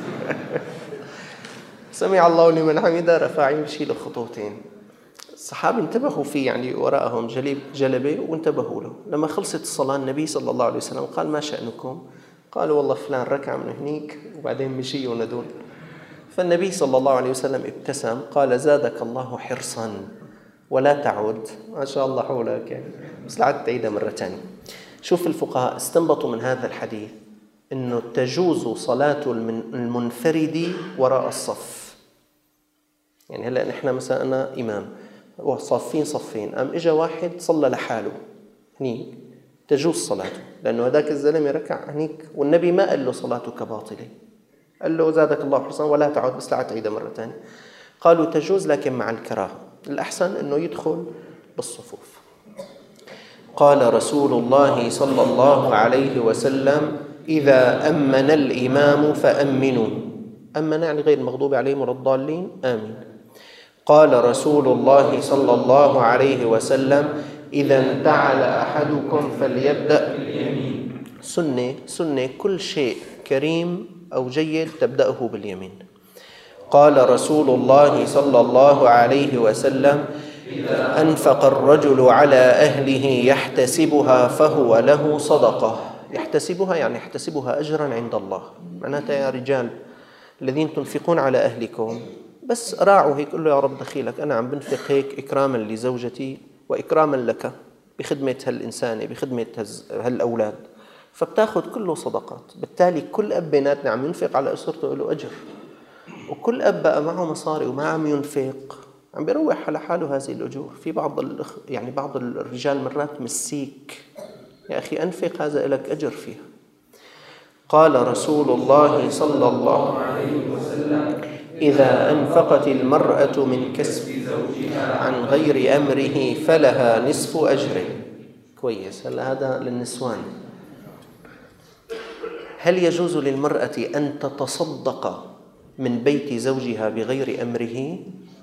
سمع الله لمن حمده، رفع يمشي لخطوتين. الصحابة انتبهوا فيه، يعني وراءهم جليب جلبة وانتبهوا له. لما خلصت الصلاة النبي صلى الله عليه وسلم قال: ما شأنكم؟ قالوا: والله فلان ركع من هنيك وبعدين مشي وندون. فالنبي صلى الله عليه وسلم ابتسم قال: زادك الله حرصا ولا تعود. ما شاء الله حولك، يعني بس لعد تعيدها مرة تانية. شوف الفقهاء استنبطوا من هذا الحديث إنه تجوز صلاة المنفرد وراء الصف. يعني هلأ نحن مثلا أنا إمام وصافين صفين، قام إجا واحد صلى لحاله هنيك تجوز صلاته، لأنه هذاك الزلمة ركع هنيك والنبي ما قال له صلاتك باطلة، قال له زادك الله حسنا ولا تعود بس لا تعيدها مرة ثانية. قالوا تجوز لكن مع الكراهة، الأحسن أنه يدخل بالصفوف. قال رسول الله صلى الله عليه وسلم إذا أمن الإمام فأمنوا، أمن يعني غير المغضوب عليهم ولا الضالين، آمين. قال رسول الله صلى الله عليه وسلم إذا انتعل أحدكم فليبدأ باليمين. سنة سنة كل شيء كريم أو جيد تبدأه باليمين. قال رسول الله صلى الله عليه وسلم إذا أنفق الرجل على أهله يحتسبها فهو له صدقة. يحتسبها يعني يحتسبها أجرا عند الله، معناتها يا رجال الذين تنفقون على أهلكم بس راعوا هيك، قل له يا رب دخيلك أنا عم بنفق هيك إكراما لزوجتي وإكراما لك بخدمة هالإنسانة بخدمة هالأولاد، فبتاخذ كله صدقات. بالتالي كل أب بيناتنا عم ينفق على أسرته له أجر، وكل أب بقى معه مصاري وما عم ينفق عم بيروح على حاله هذه الأجور. في بعض الأخ يعني بعض الرجال مرات مسيك، يا أخي أنفق هذا لك أجر فيها. قال رسول الله صلى الله عليه وسلم إذا أنفقت المرأة من كسب زوجها عن غير أمره فلها نصف أجره. كويس، هلا هذا للنسوان. هل يجوز للمرأة أن تتصدق من بيت زوجها بغير أمره؟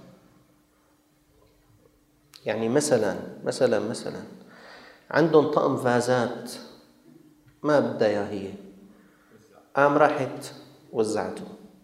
يعني مثلا مثلا مثلا عندهم طقم فازات ما بدها هي، قام راحت وزعته.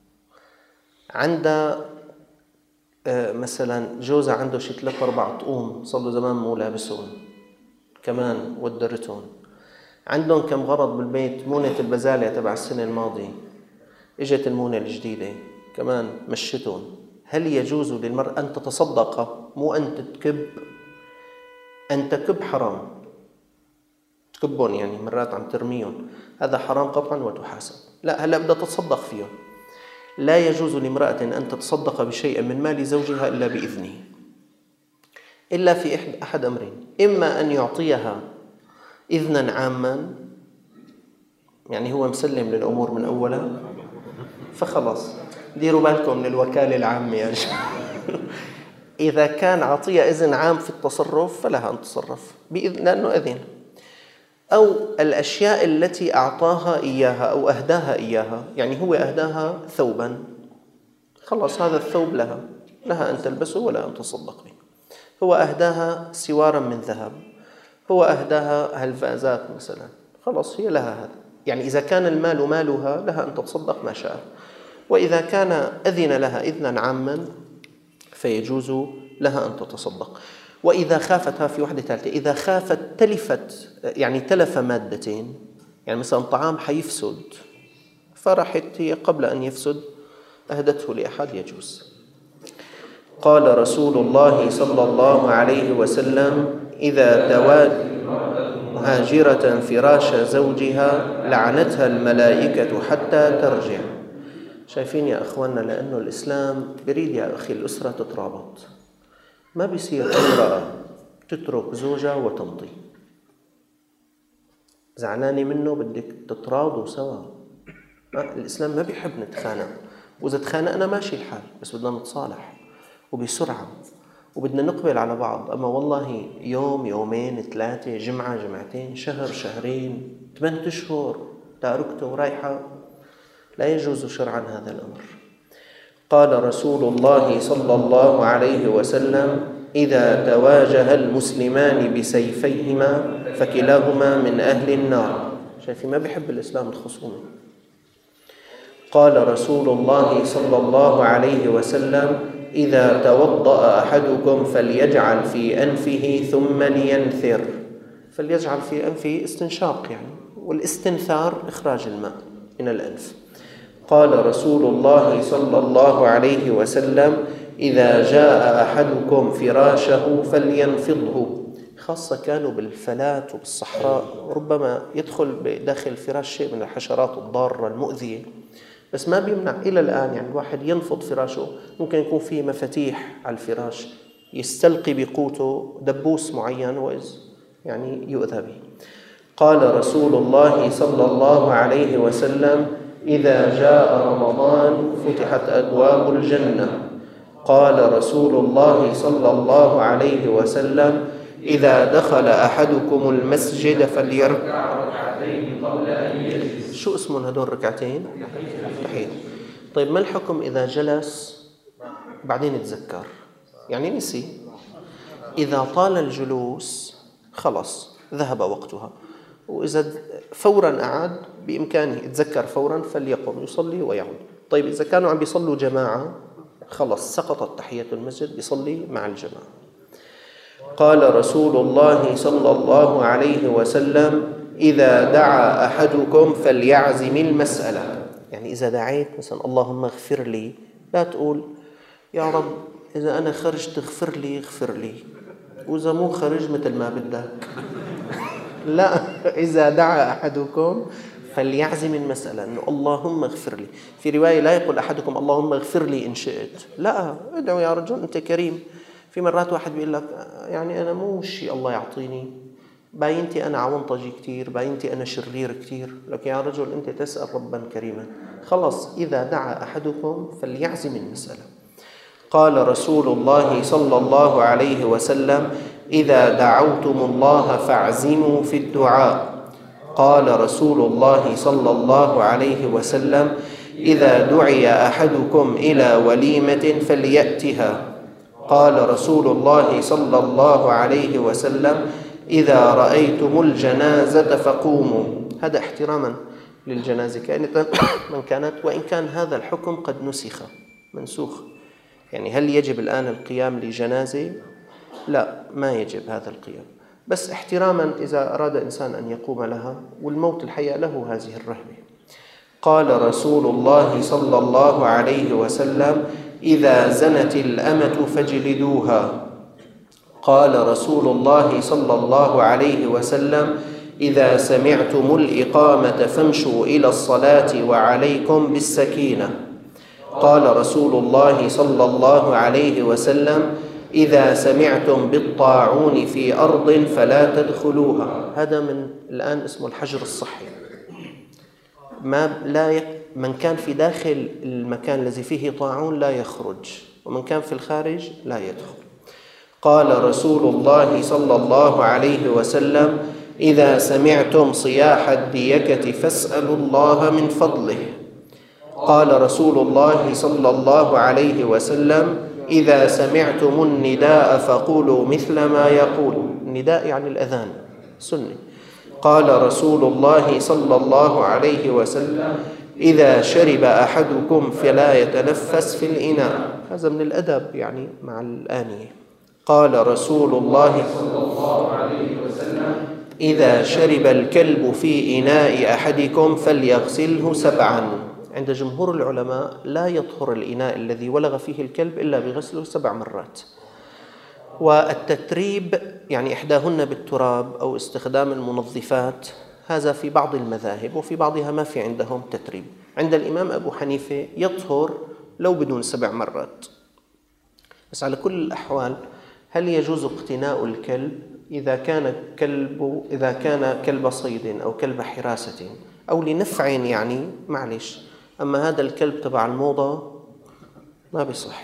عندها مثلا جوزها عنده شي ثلاث أربع طقوم صار له زمان مو لابسهم كمان ودرتهم. عندهم كم غرض بالبيت، مونة البزالة تبع السنة الماضية اجت المونة الجديدة كمان مشتهم. هل يجوز للمرأة أن تتصدق، مو أن تكب؟ أن تكب حرام، تكبهم يعني مرات عم ترميهم، هذا حرام قطعا وتحاسب. لا هلأ بدها تتصدق فيهم. لا يجوز لامرأة أن تتصدق بشيء من مال زوجها إلا بإذنه، إلا في أحد أمرين: إما أن يعطيها إذنا عاما، يعني هو مسلم للأمور من أولها فخلاص ديروا بالكم من الوكالة العامة يا جماعة. إذا كان عطية إذن عام في التصرف فلها أن تتصرف بإذن لأنه أذن، أو الأشياء التي أعطاها إياها أو أهداها إياها، يعني هو أهداها ثوبا خلاص هذا الثوب لها لها أن تلبسه ولا أن تصدق به. هو أهداها سوارا من ذهب، هو أهداها هالفازات مثلا، خلاص هي لها هذا. يعني إذا كان المال مالها لها أن تتصدق ما شاء، وإذا كان أذن لها إذنا عاما فيجوز لها أن تتصدق. وإذا خافتها في وحدة ثالثة، إذا خافت تلفت يعني تلف مادتين، يعني مثلا طعام حيفسد فرحت هي قبل أن يفسد أهدته لأحد، يجوز. قال رسول الله صلى الله عليه وسلم إذا توات مهاجرة فراش زوجها لعنتها الملائكة حتى ترجع. شايفين يا أخواننا، لأنه الإسلام بريد يا أخي الأسرة تترابط، ما بيصير امرأة تترك زوجها وتمضي زعلانة منه بدك تتراضوا سوا. الإسلام ما بيحب نتخانق، وإذا تخانقنا ماشي الحال بس بدنا نتصالح وبسرعة وبدنا نقبل على بعض. أما والله يوم يومين ثلاثة جمعة جمعتين شهر شهرين ثمانية أشهر تاركته ورايحة، لا يجوز شرعا هذا الأمر. قال رسول الله صلى الله عليه وسلم إذا تواجه المسلمان بسيفيهما فكلاهما من أهل النار. شايفين ما بيحب الإسلام الخصومة. قال رسول الله صلى الله عليه وسلم إذا توضأ أحدكم فليجعل في أنفه ثم لينثر. فليجعل في أنفه استنشاق يعني، والاستنثار إخراج الماء من الأنف. قال رسول الله صلى الله عليه وسلم إذا جاء أحدكم فراشه فلينفضه. خاصة كانوا بالفلات وبالصحراء ربما يدخل بداخل الفراش شيء من الحشرات الضارة المؤذية، بس ما بيمنع إلى الآن يعني الواحد ينفض فراشه. ممكن يكون فيه مفاتيح على الفراش يستلقي بقوته دبوس معين وإذ يعني يؤذى به. قال رسول الله صلى الله عليه وسلم: إذا جاء رمضان فتحت أبواب الجنة. قال رسول الله صلى الله عليه وسلم: إذا دخل أحدكم المسجد فليركع ركعتين قبل أن يجلس. شو اسمهم هدول الركعتين؟ تحية. طيب ما الحكم إذا جلس بعدين يتذكر؟ يعني نسي. إذا طال الجلوس خلص ذهب وقتها، وإذا فورا أعاد بإمكانه يتذكر فورا فليقم يصلي ويعود. طيب إذا كانوا عم بيصلوا جماعة خلص سقطت تحية المسجد، بيصلي مع الجماعة. قال رسول الله صلى الله عليه وسلم: إذا دعا أحدكم فليعزم المسألة. يعني إذا دعيت مثلا اللهم اغفر لي، لا تقول يا رب إذا أنا خرجت اغفر لي اغفر لي، وإذا مو خرج مثل ما بدك. لا، إذا دعا أحدكم فليعزم المسألة إنه اللهم اغفر لي. في رواية لا يقول أحدكم اللهم اغفر لي إن شئت، لا، ادعو يا رجل أنت كريم. في مرات واحد بيقول لك يعني أنا مو شيء الله يعطيني، باينتي أنا عونطجي كتير، باينتي أنا شرير كتير، لك يا رجل أنت تسأل ربا كريما. خلص إذا دعا أحدكم فليعزم المسألة. قال رسول الله صلى الله عليه وسلم: إذا دعوتم الله فاعزموا في الدعاء. قال رسول الله صلى الله عليه وسلم: إذا دعي أحدكم إلى وليمة فليأتها. قال رسول الله صلى الله عليه وسلم: إذا رأيتم الجنازة فقوموا. هذا احتراما للجنازة كانت من كانت، وإن كان هذا الحكم قد نسخ منسوخ. يعني هل يجب الآن القيام لجنازة؟ لا، ما يجب هذا القيام، بس احتراما إذا أراد إنسان أن يقوم لها، والموت الحقيقة له هذه الرهبة. قال رسول الله صلى الله عليه وسلم: إذا زنت الأمة فاجلدوها. قال رسول الله صلى الله عليه وسلم: إذا سمعتم الإقامة فامشوا إلى الصلاة وعليكم بالسكينة. قال رسول الله صلى الله عليه وسلم: إذا سمعتم بالطاعون في أرض فلا تدخلوها. هذا من الآن اسمه الحجر الصحي. ما لا ي... من كان في داخل المكان الذي فيه طاعون لا يخرج، ومن كان في الخارج لا يدخل. قال رسول الله صلى الله عليه وسلم: إذا سمعتم صياح الديكة فاسألوا الله من فضله. قال رسول الله صلى الله عليه وسلم: إذا سمعتم النداء فقولوا مثل ما يقول. النداء يعني الأذان سنة. قال رسول الله صلى الله عليه وسلم: إذا شرب أحدكم فلا يتنفس في الإناء. هذا من الأدب يعني مع الآنية. قال رسول الله صلى الله عليه وسلم: إذا شرب الكلب في إناء أحدكم فليغسله سبعا. عند جمهور العلماء لا يطهر الإناء الذي ولغ فيه الكلب إلا بغسله سبع مرات. والتتريب يعني إحداهن بالتراب أو استخدام المنظفات، هذا في بعض المذاهب، وفي بعضها ما في عندهم تتريب. عند الإمام أبو حنيفة يطهر لو بدون سبع مرات. بس على كل الأحوال هل يجوز اقتناء الكلب إذا كان كلب إذا كان كلب صيد أو كلب حراسة أو لنفع يعني معلش، أما هذا الكلب تبع الموضة ما بيصح.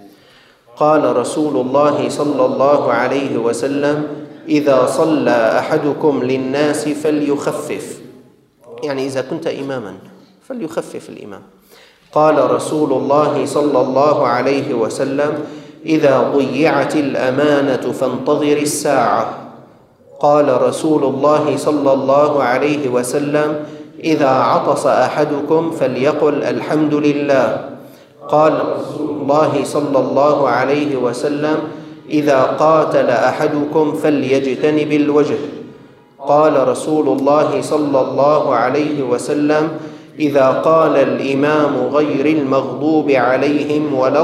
قال رسول الله صلى الله عليه وسلم: إذا صلى أحدكم للناس فليخفف. يعني إذا كنت إماما فليخفف الإمام. قال رسول الله صلى الله عليه وسلم: إذا ضيعت الأمانة فانتظر الساعة. قال رسول الله صلى الله عليه وسلم: إذا عطس أحدكم فليقل الحمد لله. قال رسول الله صلى الله عليه وسلم: إذا قاتل أحدكم فليجتنب الوجه. قال رسول الله صلى الله عليه وسلم: إذا قال الإمام غير المغضوب عليهم ولا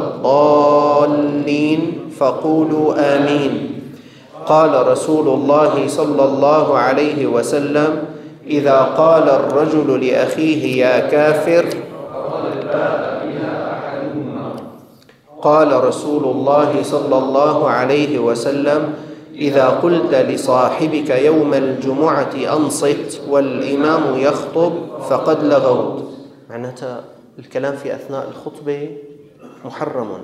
الضالين فقولوا آمين. قال رسول الله صلى الله عليه وسلم: إذا قال الرجل لأخيه يا كافر قال رسول الله صلى الله عليه وسلم: إذا قلت لصاحبك يوم الجمعة أنصت والإمام يخطب فقد لغوت. معناتها الكلام في أثناء الخطبة محرم،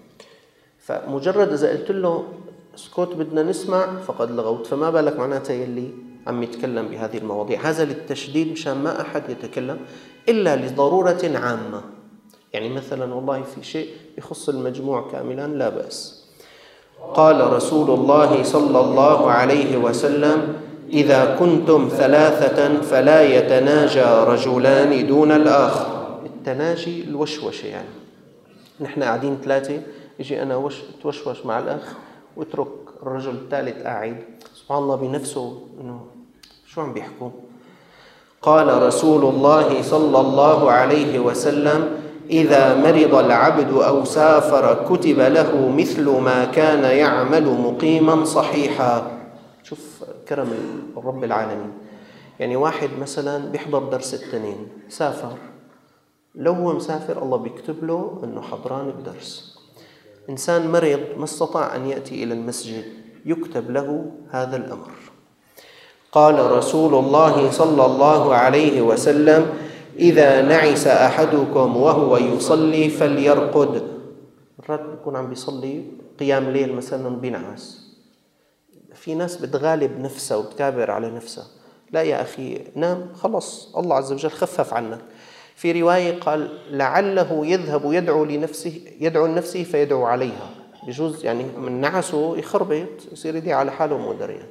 فمجرد إذا قلت له اسكت بدنا نسمع فقد لغوت، فما بالك معناتها يلي عم يتكلم بهذه المواضيع. هذا للتشديد مشان ما أحد يتكلم إلا لضرورة عامة، يعني مثلا والله في شيء يخص المجموع كاملا لا بأس. قال رسول الله صلى الله عليه وسلم: إذا كنتم ثلاثة فلا يتناجى رجلان دون الآخر. التناجي الوشوشة، يعني نحن قاعدين ثلاثة، يجي أنا وش توشوش مع الأخ واترك الرجل الثالث قاعد، سبحان الله بنفسه إنه شو عم بيحكوا. قال رسول الله صلى الله عليه وسلم: إذا مرض العبد أو سافر كتب له مثل ما كان يعمل مقيما صحيحا. شوف كرم رب العالمين، يعني واحد مثلا بيحضر درس التنين، سافر، لو هو مسافر الله بيكتب له أنه حضران الدرس. إنسان مريض ما استطاع أن يأتي إلى المسجد، يكتب له هذا الأمر. قال رسول الله صلى الله عليه وسلم: إذا نعس أحدكم وهو يصلي فليرقد. مرات بيكون عم بيصلي قيام ليل مثلا بينعس. في ناس بتغالب نفسها وبتكابر على نفسها، لا يا أخي نام، خلص الله عز وجل خفف عنك. في رواية قال: لعله يذهب يدعو لنفسه يدعو لنفسه فيدعو عليها. بجوز يعني من نعسه يخربط يصير يدعي على حاله مدريا.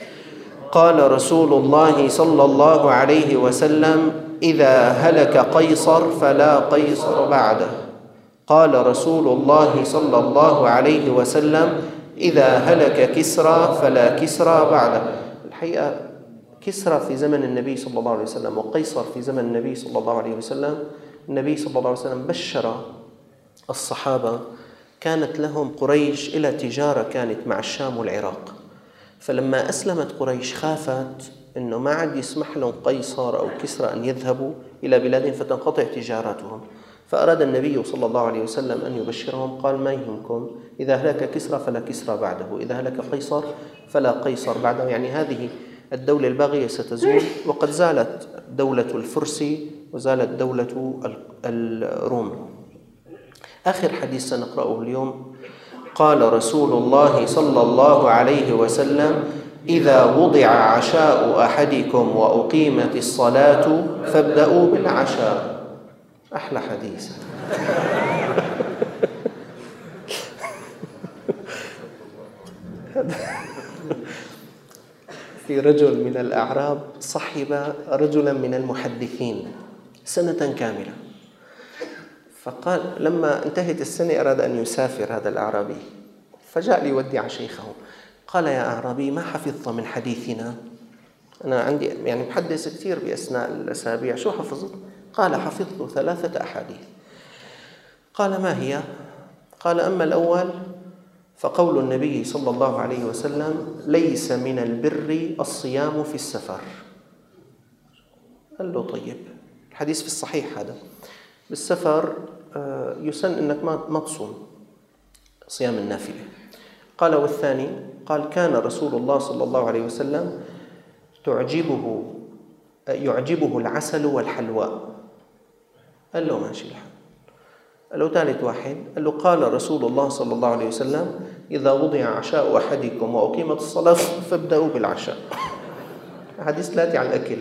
قال رسول الله صلى الله عليه وسلم: إذا هلك قيصر فلا قيصر بعده. قال رسول الله صلى الله عليه وسلم: إذا هلك كسرى فلا كسرى بعده. الحقيقة كسرى في زمن النبي صلى الله عليه وسلم وقيصر في زمن النبي صلى الله عليه وسلم. النبي صلى الله عليه وسلم بشر الصحابة، كانت لهم قريش إلى تجارة كانت مع الشام والعراق، فلما أسلمت قريش خافت أنه ما عاد يسمح لهم قيصر أو كسرى أن يذهبوا إلى بلادهم فتنقطع تجارتهم، فأراد النبي صلى الله عليه وسلم أن يبشرهم. قال: ما يهمكم، إذا هلك كسرى فلا كسرى بعده، إذا هلك قيصر فلا قيصر بعده. يعني هذه الدولة الباغية ستزول، وقد زالت دولة الفرس وزالت دولة الروم. آخر حديث سنقرأه اليوم. قال رسول الله صلى الله عليه وسلم: إذا وضع عشاء أحدكم وأقيمت الصلاة فابدأوا بالعشاء. أحلى حديث. في رجل من الأعراب صحب رجلا من المحدثين سنة كاملة، فقال لما انتهت السنة أراد أن يسافر هذا الأعرابي، فجاء ليودع شيخه. قال: يا أعرابي، ما حفظت من حديثنا؟ أنا عندي يعني محدث كثير بأثناء الأسابيع، شو حفظت؟ قال: حفظت ثلاثة أحاديث. قال: ما هي؟ قال: أما الأول فقول النبي صلى الله عليه وسلم: ليس من البر الصيام في السفر. قال له: طيب، الحديث في الصحيح هذا، بالسفر يسن أنك ما تصوم صيام النافلة. قال: والثاني؟ قال: كان رسول الله صلى الله عليه وسلم تعجبه يعجبه العسل والحلواء. قال له: ماشي الحال. قال له: ثالث واحد؟ قال له: قال رسول الله صلى الله عليه وسلم: إذا وضع عشاء أحدكم وأقيمت الصلاة فابدأوا بالعشاء. حديث ثلاثة عن الأكل.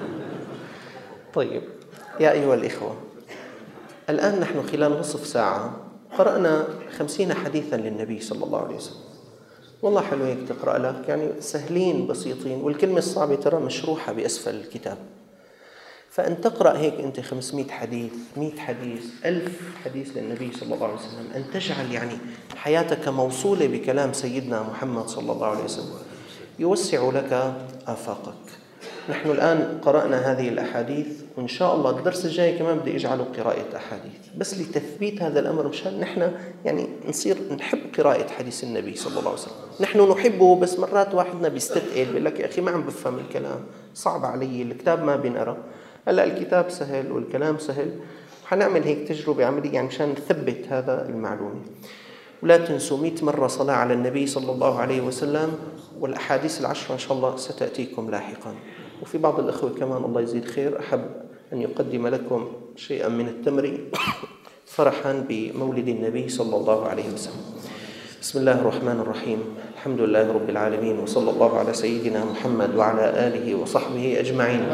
طيب يا أيها الإخوة، الآن نحن خلال نصف ساعة قرأنا خمسين حديثا للنبي صلى الله عليه وسلم. والله حلو هيك تقرأ لك، يعني سهلين بسيطين، والكلمة الصعبة ترى مشروحة بأسفل الكتاب. فأن تقرأ هيك أنت خمسمائة حديث، مئة حديث، ألف حديث للنبي صلى الله عليه وسلم، أن تجعل يعني حياتك موصولة بكلام سيدنا محمد صلى الله عليه وسلم، يوسع لك آفاقك. نحن الآن قرأنا هذه الأحاديث، وإن شاء الله الدرس الجاي كمان بدي أجعله قراءة أحاديث، بس لتثبيت هذا الأمر مشان نحن يعني نصير نحب قراءة حديث النبي صلى الله عليه وسلم. نحن نحبه، بس مرات واحدنا بيستثقل بيقول لك: يا أخي ما عم بفهم الكلام، صعب علي، الكتاب ما بنقرأ. هلا الكتاب سهل والكلام سهل، وحنعمل هيك تجربة عملية يعني مشان نثبت هذا المعلومة. ولا تنسوا مئة مرة صلاة على النبي صلى الله عليه وسلم، والأحاديث العشرة إن شاء الله ستأتيكم لاحقا. وفي بعض الأخوة كمان الله يزيد خير أحب أن يقدم لكم شيئا من التمر فرحا بمولد النبي صلى الله عليه وسلم. بسم الله الرحمن الرحيم. الحمد لله رب العالمين، وصلى الله على سيدنا محمد وعلى آله وصحبه أجمعين.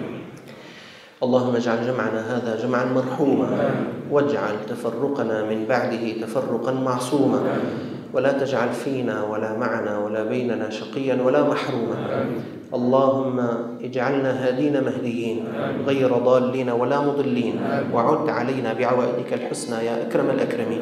اللهم اجعل جمعنا هذا جمعا مرحوما، واجعل تفرقنا من بعده تفرقا معصوما، ولا تجعل فينا ولا معنا ولا بيننا شقيا ولا محروما. اللهم اجعلنا هادين مهديين غير ضالين ولا مضلين، وعد علينا بعوائدك الحسنى يا أكرم الأكرمين.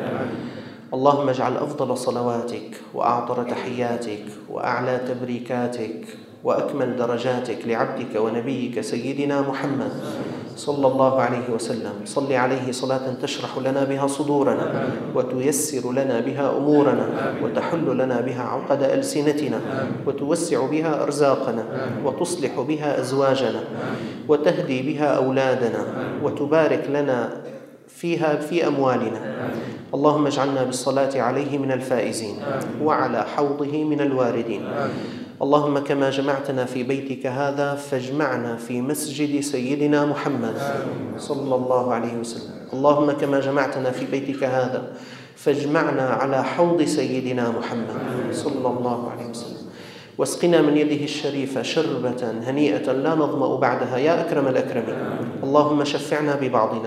اللهم اجعل أفضل صلواتك وأعطر تحياتك وأعلى تبريكاتك وأكمل درجاتك لعبدك ونبيك سيدنا محمد صلى الله عليه وسلم. صل عليه صلاة تشرح لنا بها صدورنا، وتيسر لنا بها أمورنا، وتحل لنا بها عقد ألسنتنا، وتوسع بها أرزاقنا، وتصلح بها أزواجنا، وتهدي بها أولادنا، وتبارك لنا فيها في أموالنا. اللهم اجعلنا بالصلاة عليه من الفائزين، وعلى حوضه من الواردين. اللهم كما جمعتنا في بيتك هذا فاجمعنا في مسجد سيدنا محمد صلى الله عليه وسلم. اللهم كما جمعتنا في بيتك هذا فاجمعنا على حوض سيدنا محمد صلى الله عليه وسلم. واسقنا من يده الشريفة شربة هنيئة لا نظمأ بعدها يا أكرم الأكرمين. اللهم شفعنا ببعضنا،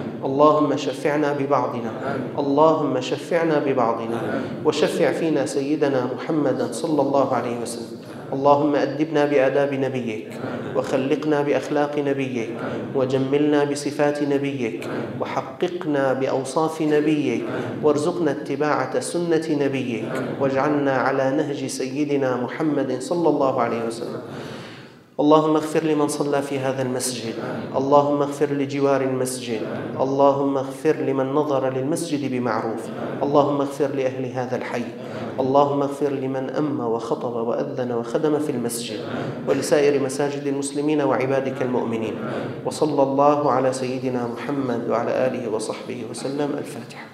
اللهم شفعنا ببعضنا، اللهم شفعنا ببعضنا، وشفع فينا سيدنا محمدا صلى الله عليه وسلم. اللهم أدبنا بآداب نبيك، وخلقنا بأخلاق نبيك، وجملنا بصفات نبيك، وحققنا بأوصاف نبيك، وارزقنا اتباعة سنة نبيك، واجعلنا على نهج سيدنا محمد صلى الله عليه وسلم. اللهم اغفر لمن صلى في هذا المسجد، اللهم اغفر لجوار المسجد، اللهم اغفر لمن نظر للمسجد بمعروف، اللهم اغفر لأهل هذا الحي، اللهم اغفر لمن أم وخطب وأذن وخدم في المسجد، ولسائر مساجد المسلمين وعبادك المؤمنين. وصلى الله على سيدنا محمد وعلى آله وصحبه وسلم. الفاتحة.